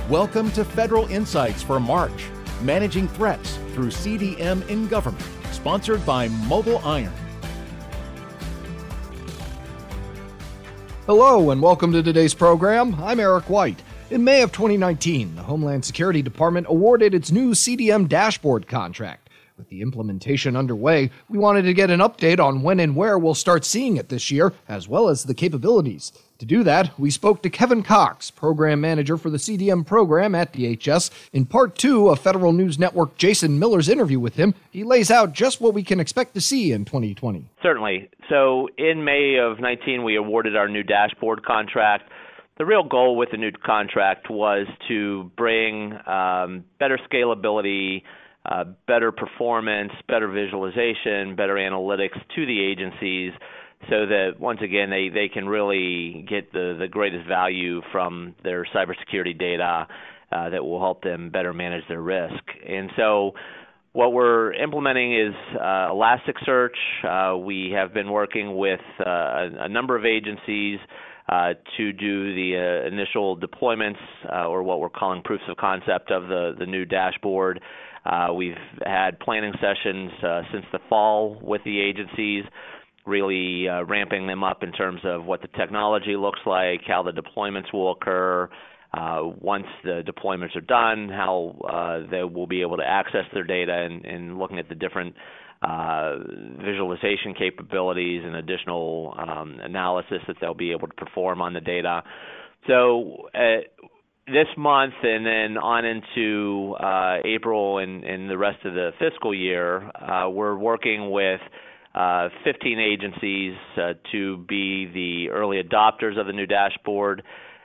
Welcome to Federal Insights for March, Managing Threats through CDM in Government, sponsored by Mobile Iron. Hello and welcome to today's program. I'm Eric White. In May of 2019, the Homeland Security Department awarded its new CDM dashboard contract. With the implementation underway, we wanted to get an update on when and where we'll start seeing it this year, as well as the capabilities. To do that, we spoke to Kevin Cox, Program Manager for the CDM program at DHS. In Part 2 of Federal News Network Jason Miller's interview with him, he lays out just what we can expect to see in 2020. Certainly. So in May of 19, we awarded our new dashboard contract. The real goal with the new contract was to bring better scalability, better performance, better visualization, better analytics to the agencies so that, once again, they can really get the greatest value from their cybersecurity data that will help them better manage their risk. And so what we're implementing is Elasticsearch. We have been working with a number of agencies to do the initial deployments or what we're calling proofs of concept of the new dashboard. We've had planning sessions since the fall with the agencies, really ramping them up in terms of what the technology looks like, how the deployments will occur. Once the deployments are done, how they will be able to access their data and looking at the different visualization capabilities and additional analysis that they'll be able to perform on the data. So this month and then on into April and the rest of the fiscal year, we're working with 15 agencies to be the early adopters of the new dashboard.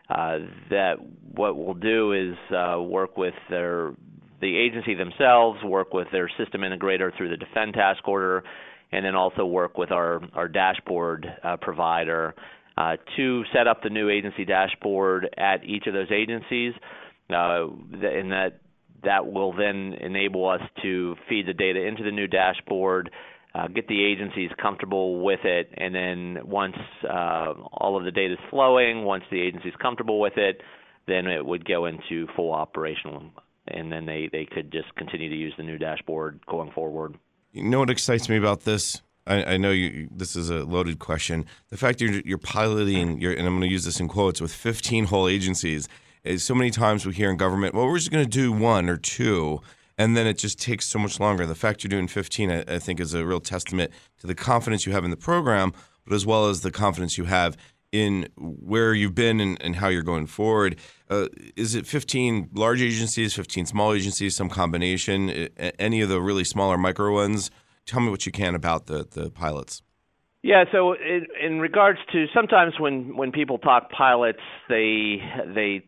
That what we'll do is work with the agency themselves, work with their system integrator through the Defend task order, and then also work with our dashboard provider to set up the new agency dashboard at each of those agencies, and that will then enable us to feed the data into the new dashboard, get the agencies comfortable with it, and then once all of the data is flowing, once the agency is comfortable with it, then it would go into full operational, and then they could just continue to use the new dashboard going forward. You know what excites me about this? I know this is a loaded question. The fact you're piloting, and I'm going to use this in quotes, with 15 whole agencies. So many times we hear in government, well, we're just going to do one or two, and then it just takes so much longer. The fact you're doing 15, I think, is a real testament to the confidence you have in the program, but as well as the confidence you have in where you've been and how you're going forward. Is it 15 large agencies, 15 small agencies, some combination, any of the really smaller micro ones? Tell me what you can about the pilots. Yeah, so in regards to sometimes when people talk pilots, they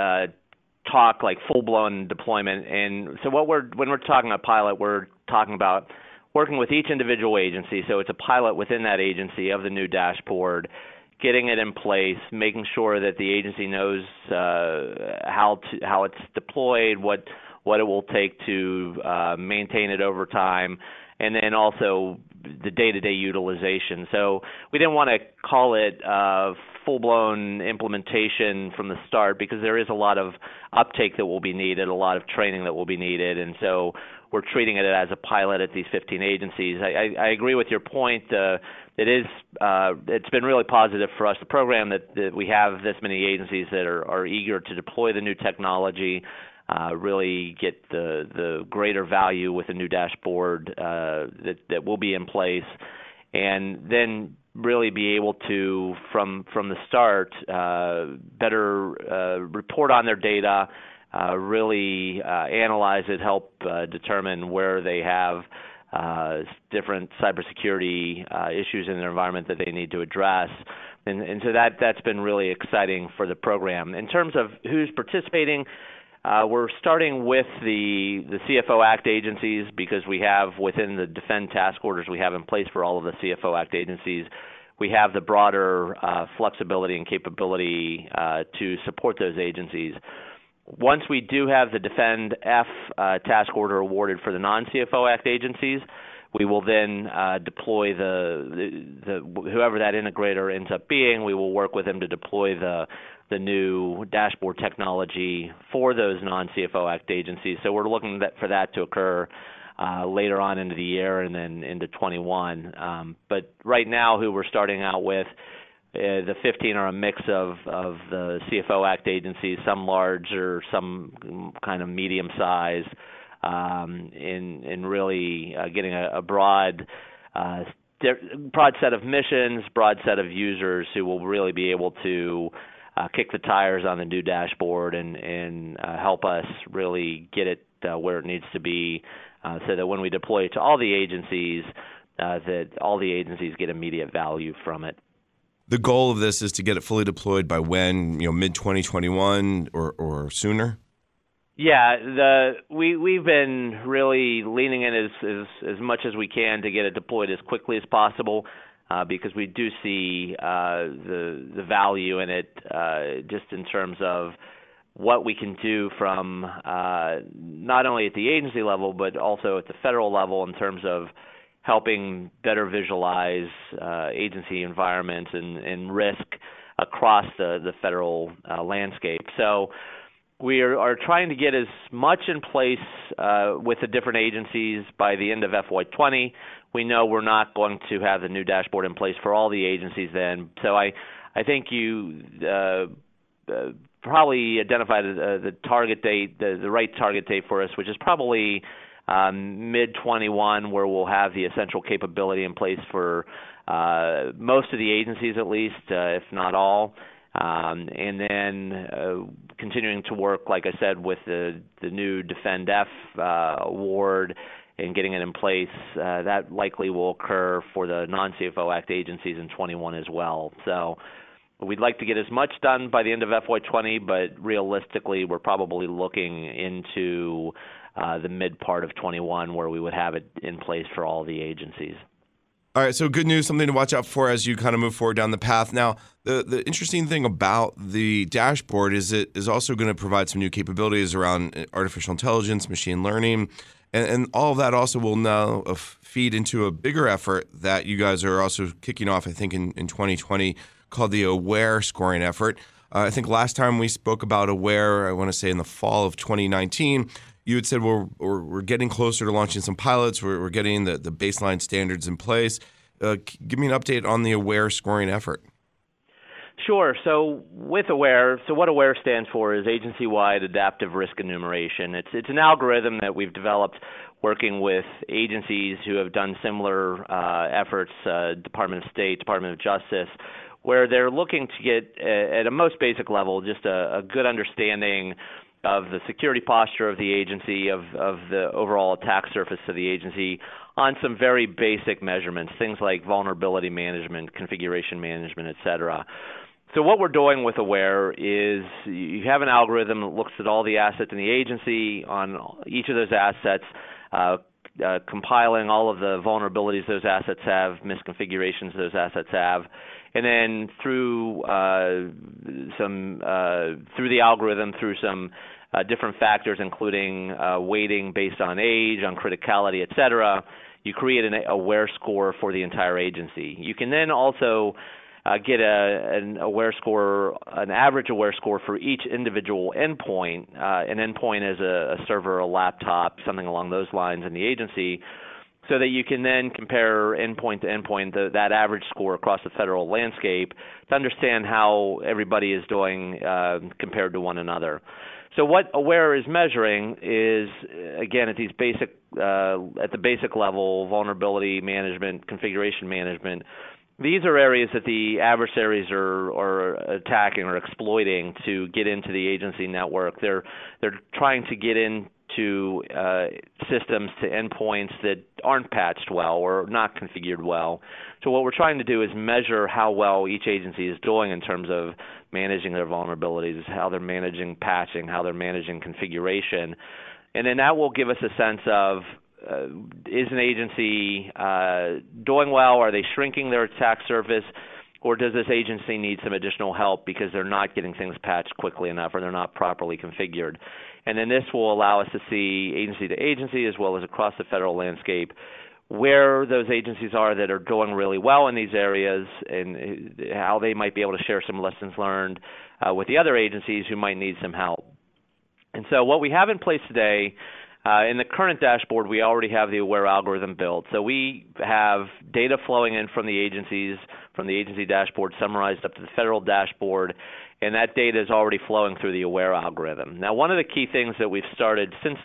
talk like full-blown deployment. And so when we're talking about pilot, we're talking about working with each individual agency. So it's a pilot within that agency of the new dashboard, getting it in place, making sure that the agency knows how it's deployed, what it will take to maintain it over time, and then also the day-to-day utilization. So we didn't want to call it full-blown implementation from the start because there is a lot of uptake that will be needed, a lot of training that will be needed, and so we're treating it as a pilot at these 15 agencies. I agree with your point. It's been really positive for us, the program, that we have this many agencies that are eager to deploy the new technology, really get the greater value with the new dashboard that will be in place, and then really be able to, from the start, better report on their data, really analyze it, help determine where they have different cybersecurity issues in their environment that they need to address. And so that's been really exciting for the program. In terms of who's participating, we're starting with the CFO Act agencies because we have within the Defend task orders we have in place for all of the CFO Act agencies, we have the broader flexibility and capability to support those agencies. Once we do have the Defend F task order awarded for the non-CFO Act agencies, we will then deploy the whoever that integrator ends up being. We will work with them to deploy the the new dashboard technology for those non-CFO Act agencies. So we're looking for that to occur later on into the year and then into 21. But right now, who we're starting out with, the 15 are a mix of the CFO Act agencies, some larger, some kind of medium size, in really getting a broad set of missions, broad set of users who will really be able to kick the tires on the new dashboard and help us really get it where it needs to be, so that when we deploy it to all the agencies, that all the agencies get immediate value from it. The goal of this is to get it fully deployed by when, mid 2021 or sooner? Yeah, we've been really leaning in as much as we can to get it deployed as quickly as possible, because we do see the value in it, just in terms of what we can do from not only at the agency level but also at the federal level in terms of helping better visualize agency environments and risk across the federal landscape. So we are trying to get as much in place with the different agencies by the end of FY20. We know we're not going to have the new dashboard in place for all the agencies then. So I think you probably identified the target date, the right target date for us, which is probably mid-21, where we'll have the essential capability in place for most of the agencies at least, if not all. And then continuing to work, like I said, with the new DefendF award and getting it in place, that likely will occur for the non-CFO Act agencies in 21 as well. So we'd like to get as much done by the end of FY20, but realistically, we're probably looking into the mid part of 21, where we would have it in place for all the agencies. All right, so good news, something to watch out for as you kind of move forward down the path. Now, the interesting thing about the dashboard is it is also going to provide some new capabilities around artificial intelligence, machine learning, and all of that also will now feed into a bigger effort that you guys are also kicking off, I think, in 2020, called the AWARE scoring effort. I think last time we spoke about AWARE, I want to say in the fall of 2019, you had said we're getting closer to launching some pilots. We're getting the baseline standards in place. Give me an update on the AWARE scoring effort. Sure. So with AWARE, what AWARE stands for is Agency-Wide Adaptive Risk Enumeration. It's an algorithm that we've developed working with agencies who have done similar efforts, Department of State, Department of Justice, where they're looking to get, at a most basic level, just a good understanding of the security posture of the agency, of the overall attack surface of the agency on some very basic measurements, things like vulnerability management, configuration management, et cetera. So what we're doing with AWARE is you have an algorithm that looks at all the assets in the agency, on each of those assets, compiling all of the vulnerabilities those assets have, misconfigurations those assets have, and then through the algorithm, through some different factors, including weighting based on age, on criticality, et cetera, you create an AWARE score for the entire agency. You can then also get an AWARE score, an average AWARE score for each individual endpoint. An endpoint is a server, a laptop, something along those lines in the agency, so that you can then compare endpoint to endpoint, that average score across the federal landscape, to understand how everybody is doing compared to one another. So what AWARE is measuring is, again, at the basic level, vulnerability management, configuration management. These are areas that the adversaries are attacking or exploiting to get into the agency network. They're trying to get into systems to endpoints that aren't patched well or not configured well. So what we're trying to do is measure how well each agency is doing in terms of managing their vulnerabilities, how they're managing patching, how they're managing configuration. And then that will give us a sense of, is an agency doing well? Are they shrinking their attack surface? Or does this agency need some additional help because they're not getting things patched quickly enough or they're not properly configured? And then this will allow us to see agency to agency as well as across the federal landscape where those agencies are that are doing really well in these areas and how they might be able to share some lessons learned with the other agencies who might need some help. And so what we have in place today, in the current dashboard, we already have the AWARE algorithm built. So we have data flowing in from the agencies, from the agency dashboard, summarized up to the federal dashboard, and that data is already flowing through the AWARE algorithm. Now, one of the key things that we've started since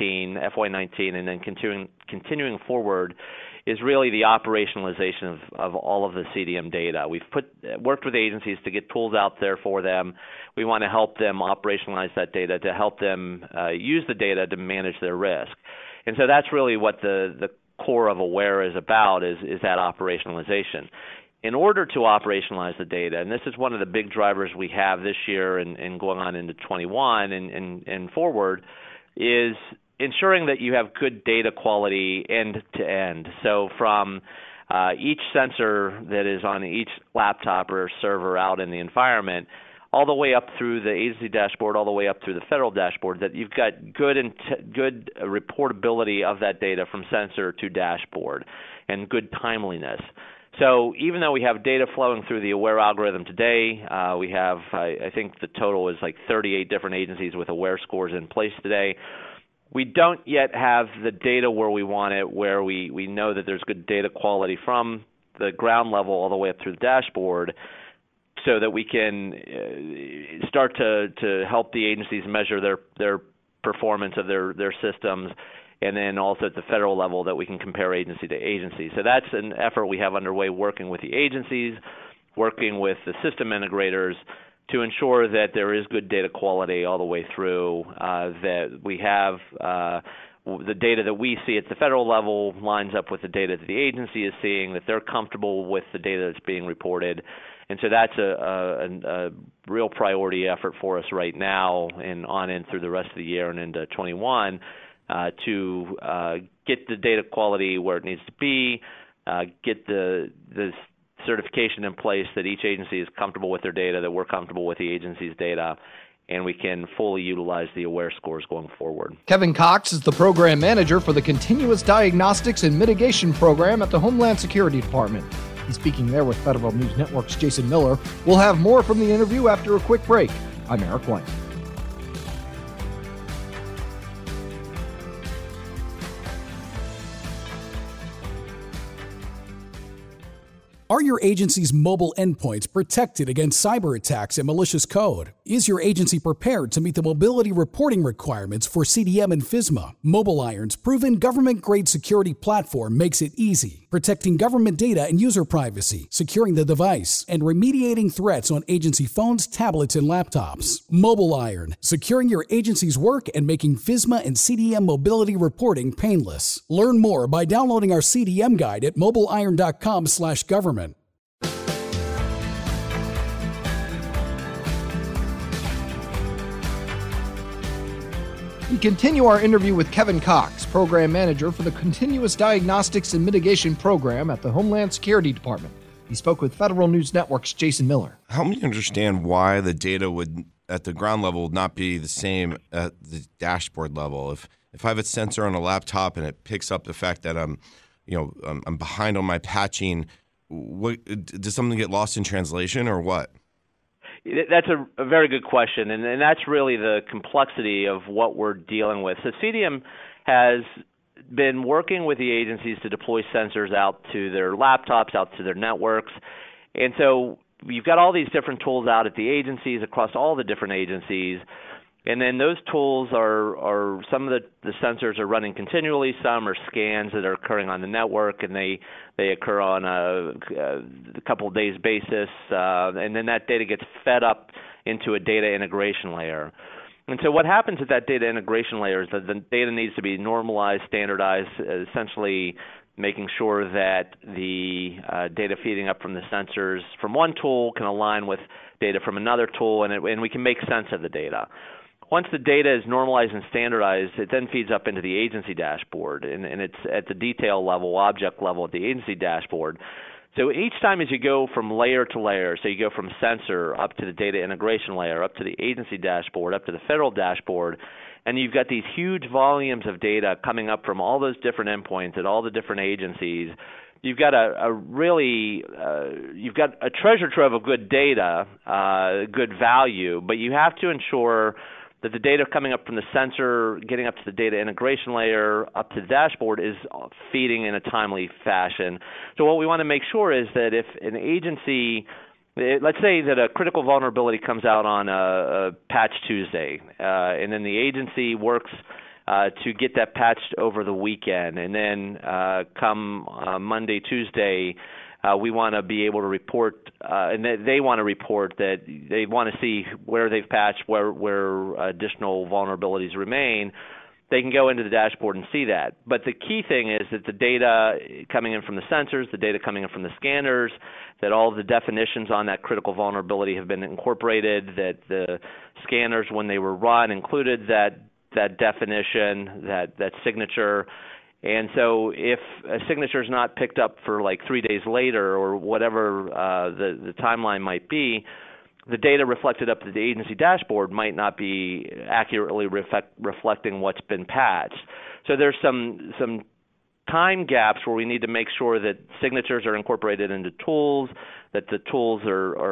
FY19, and then continuing forward, is really the operationalization of all of the CDM data. We've worked with agencies to get tools out there for them. We want to help them operationalize that data, to help them use the data to manage their risk. And so that's really what the core of AWARE is about, is that operationalization. In order to operationalize the data, and this is one of the big drivers we have this year and going on into 21 and forward, is ensuring that you have good data quality end to end. So from each sensor that is on each laptop or server out in the environment, all the way up through the agency dashboard, all the way up through the federal dashboard, that you've got good reportability of that data from sensor to dashboard and good timeliness. So even though we have data flowing through the AWARE algorithm today, we have, I think the total is like 38 different agencies with AWARE scores in place today. We don't yet have the data where we want it, where we know that there's good data quality from the ground level all the way up through the dashboard, so that we can start to help the agencies measure their performance of their systems, and then also at the federal level that we can compare agency to agency. So that's an effort we have underway, working with the agencies, working with the system integrators to ensure that there is good data quality all the way through, that we have the data that we see at the federal level lines up with the data that the agency is seeing, that they're comfortable with the data that's being reported. And so that's a real priority effort for us right now and on in through the rest of the year and into 21, to get the data quality where it needs to be, get the certification in place that each agency is comfortable with their data, that we're comfortable with the agency's data, and we can fully utilize the AWARE scores going forward. Kevin Cox is the program manager for the Continuous Diagnostics and Mitigation Program at the Homeland Security Department. He's speaking there with Federal News Network's Jason Miller. We'll have more from the interview after a quick break. I'm Eric White. Are your agency's mobile endpoints protected against cyber attacks and malicious code? Is your agency prepared to meet the mobility reporting requirements for CDM and FISMA? MobileIron's proven government-grade security platform makes it easy, protecting government data and user privacy, securing the device, and remediating threats on agency phones, tablets, and laptops. MobileIron, securing your agency's work and making FISMA and CDM mobility reporting painless. Learn more by downloading our CDM guide at mobileiron.com/government. We continue our interview with Kevin Cox, Program Manager for the Continuous Diagnostics and Mitigation Program at the Homeland Security Department. He spoke with Federal News Network's Jason Miller. Help me understand why the data would, at the ground level, not be the same at the dashboard level. If I have a sensor on a laptop and it picks up the fact that I'm behind on my patching, does something get lost in translation or what? That's a very good question, and that's really the complexity of what we're dealing with. So CDM has been working with the agencies to deploy sensors out to their laptops, out to their networks, and so you've got all these different tools out at the agencies, across all the different agencies, and then those tools are some of the sensors are running continually, some are scans that are occurring on the network, and they occur on a couple of days basis, and then that data gets fed up into a data integration layer. And so what happens at that data integration layer is that the data needs to be normalized, standardized, essentially making sure that the data feeding up from the sensors from one tool can align with data from another tool, and we can make sense of the data. Once the data is normalized and standardized, it then feeds up into the agency dashboard, and it's at the detail level, object level at the agency dashboard. So each time as you go from layer to layer, so you go from sensor up to the data integration layer, up to the agency dashboard, up to the federal dashboard, and you've got these huge volumes of data coming up from all those different endpoints at all the different agencies, you've got you've got a treasure trove of good data, good value, but you have to ensure that the data coming up from the sensor, getting up to the data integration layer, up to the dashboard, is feeding in a timely fashion. So what we want to make sure is that if an agency, let's say that a critical vulnerability comes out on a patch Tuesday, and then the agency works to get that patched over the weekend, and then come Monday, Tuesday, we want to be able to report, and they want to report that they want to see where they've patched, where additional vulnerabilities remain. They can go into the dashboard and see that. But the key thing is that the data coming in from the sensors, the data coming in from the scanners, that all of the definitions on that critical vulnerability have been incorporated, that the scanners, when they were run, included that definition, that signature. And so if a signature is not picked up for like 3 days later or whatever the timeline might be, the data reflected up to the agency dashboard might not be accurately reflecting what's been patched. So there's some time gaps where we need to make sure that signatures are incorporated into tools, that the tools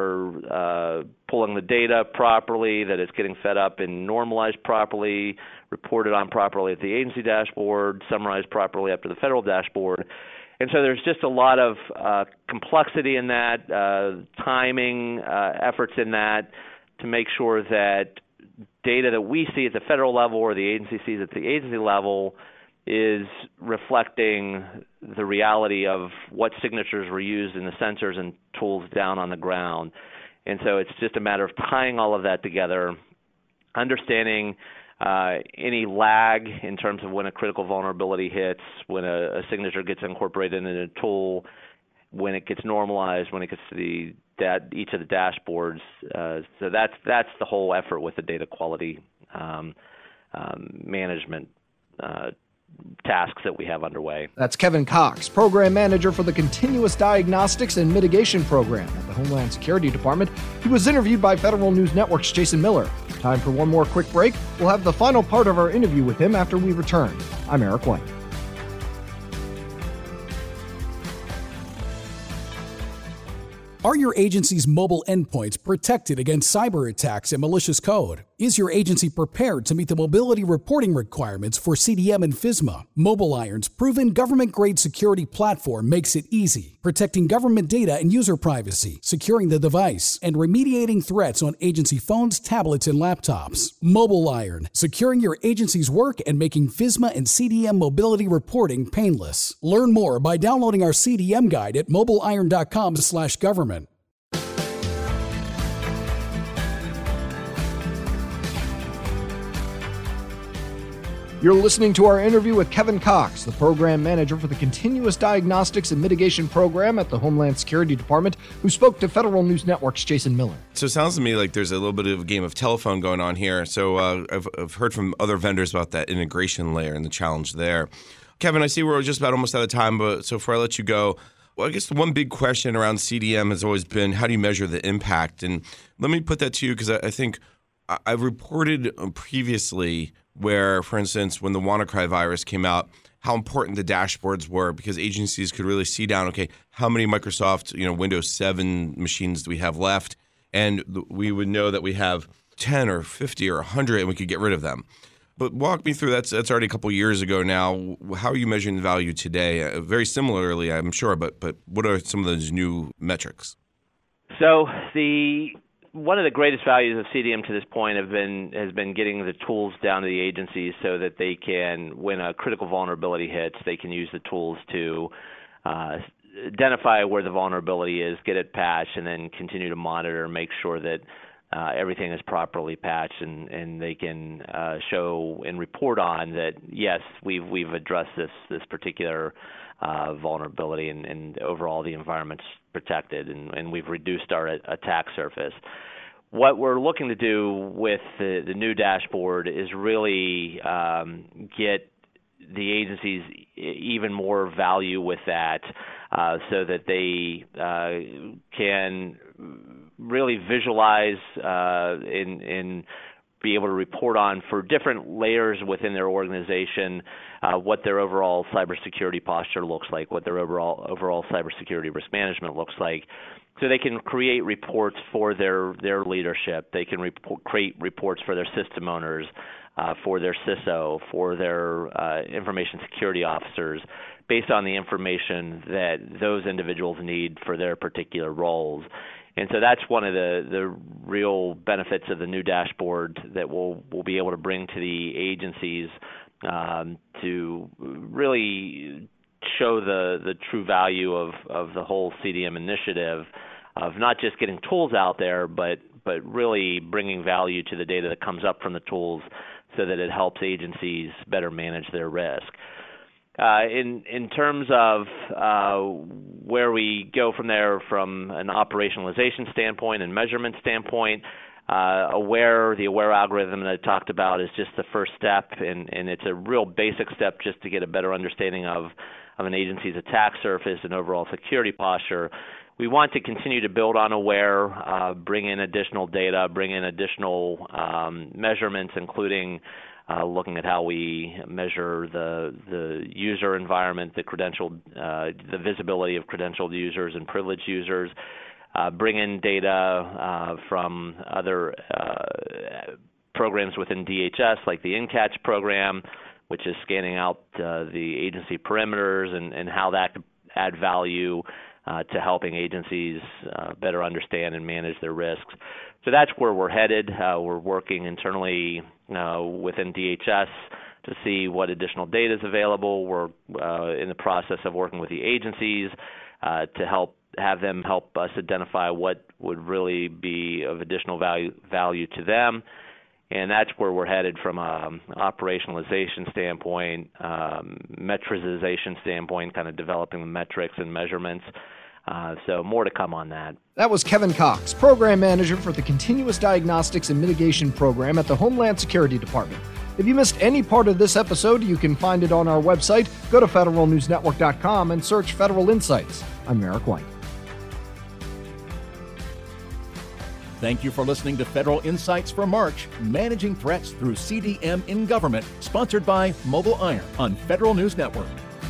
are pulling the data properly, that it's getting fed up and normalized properly, reported on properly at the agency dashboard, summarized properly up to the federal dashboard. And so there's just a lot of complexity in that, timing, efforts in that, to make sure that data that we see at the federal level or the agency sees at the agency level is reflecting the reality of what signatures were used in the sensors and tools down on the ground. And so it's just a matter of tying all of that together, understanding any lag in terms of when a critical vulnerability hits, when a signature gets incorporated in a tool, when it gets normalized, when it gets to each of the dashboards. So that's the whole effort with the data quality management tasks that we have underway. That's Kevin Cox, Program Manager for the Continuous Diagnostics and Mitigation Program at the Homeland Security Department. He was interviewed by Federal News Network's Jason Miller. Time for one more quick break. We'll have the final part of our interview with him after we return. I'm Eric White. Are your agency's mobile endpoints protected against cyber attacks and malicious code? Is your agency prepared to meet the mobility reporting requirements for CDM and FISMA? MobileIron's proven government-grade security platform makes it easy, protecting government data and user privacy, securing the device, and remediating threats on agency phones, tablets, and laptops. MobileIron, securing your agency's work and making FISMA and CDM mobility reporting painless. Learn more by downloading our CDM guide at mobileiron.com/government. You're listening to our interview with Kevin Cox, the Program Manager for the Continuous Diagnostics and Mitigation Program at the Homeland Security Department, who spoke to Federal News Network's Jason Miller. So it sounds to me like there's a little bit of a game of telephone going on here. So I've heard from other vendors about that integration layer and the challenge there. Kevin, I see we're just about almost out of time, but so before I let you go, well, I guess the one big question around CDM has always been, how do you measure the impact? And let me put that to you, because I think I've reported previously where, for instance, when the WannaCry virus came out, how important the dashboards were, because agencies could really see down, okay, how many Microsoft, Windows 7 machines do we have left? And we would know that we have 10 or 50 or 100, and we could get rid of them. But walk me through, that's already a couple years ago now. How are you measuring the value today? Very similarly, I'm sure, but what are some of those new metrics? So one of the greatest values of CDM to this point has been getting the tools down to the agencies so that they can, when a critical vulnerability hits, they can use the tools to identify where the vulnerability is, get it patched, and then continue to monitor and make sure that everything is properly patched, and they can show and report on that, yes, we've addressed this particular vulnerability, and overall the environment's protected, and we've reduced our attack surface. What we're looking to do with the new dashboard is really get the agencies even more value with that, so that they can really visualize and be able to report on for different layers within their organization, what their overall cybersecurity posture looks like, what their overall cybersecurity risk management looks like. So they can create reports for their leadership. They can create reports for their system owners, for their CISO, for their information security officers, based on the information that those individuals need for their particular roles. And so that's one of the real benefits of the new dashboard that we'll be able to bring to the agencies to really show the true value of the whole CDM initiative, of not just getting tools out there, but really bringing value to the data that comes up from the tools so that it helps agencies better manage their risk. In terms of where we go from there from an operationalization standpoint and measurement standpoint, the Aware algorithm that I talked about is just the first step, and it's a real basic step just to get a better understanding of an agency's attack surface and overall security posture. We want to continue to build on Aware, bring in additional data, bring in additional measurements, including looking at how we measure the user environment, the visibility of credentialed users and privileged users, bring in data from other programs within DHS, like the InCatch program, which is scanning out the agency perimeters and how that could add value to helping agencies better understand and manage their risks. So that's where we're headed. We're working internally within DHS to see what additional data is available. We're in the process of working with the agencies to have them help us identify what would really be of additional value to them. And that's where we're headed from an operationalization standpoint, metrization standpoint, kind of developing the metrics and measurements. So more to come on that. That was Kevin Cox, Program Manager for the Continuous Diagnostics and Mitigation Program at the Homeland Security Department. If you missed any part of this episode, you can find it on our website. Go to federalnewsnetwork.com and search Federal Insights. I'm Eric White. Thank you for listening to Federal Insights for March, Managing Threats Through CDM in Government, sponsored by Mobile Iron on Federal News Network.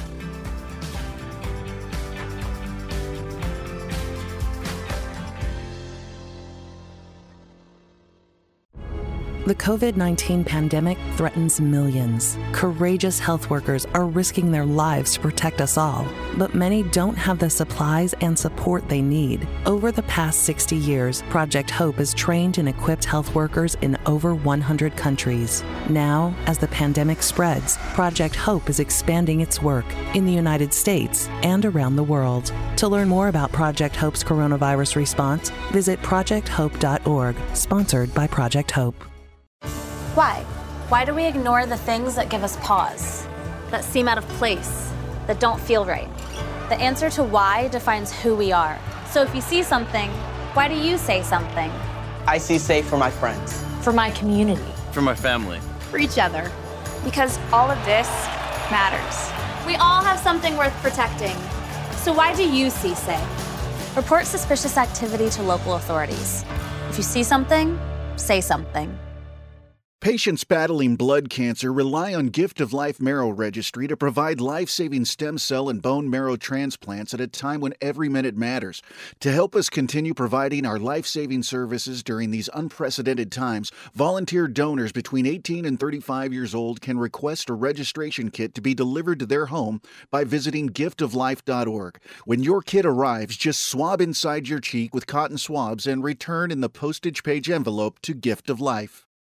The COVID-19 pandemic threatens millions. Courageous health workers are risking their lives to protect us all, but many don't have the supplies and support they need. Over the past 60 years, Project Hope has trained and equipped health workers in over 100 countries. Now, as the pandemic spreads, Project Hope is expanding its work in the United States and around the world. To learn more about Project Hope's coronavirus response, visit projecthope.org, sponsored by Project Hope. Why? Why do we ignore the things that give us pause, that seem out of place, that don't feel right? The answer to why defines who we are. So if you see something, why do you say something? I see safe for my friends. For my community. For my family. For each other. Because all of this matters. We all have something worth protecting. So why do you see safe? Report suspicious activity to local authorities. If you see something, say something. Patients battling blood cancer rely on Gift of Life Marrow Registry to provide life-saving stem cell and bone marrow transplants at a time when every minute matters. To help us continue providing our life-saving services during these unprecedented times, volunteer donors between 18 and 35 years old can request a registration kit to be delivered to their home by visiting giftoflife.org. When your kit arrives, just swab inside your cheek with cotton swabs and return in the postage page envelope to Gift of Life.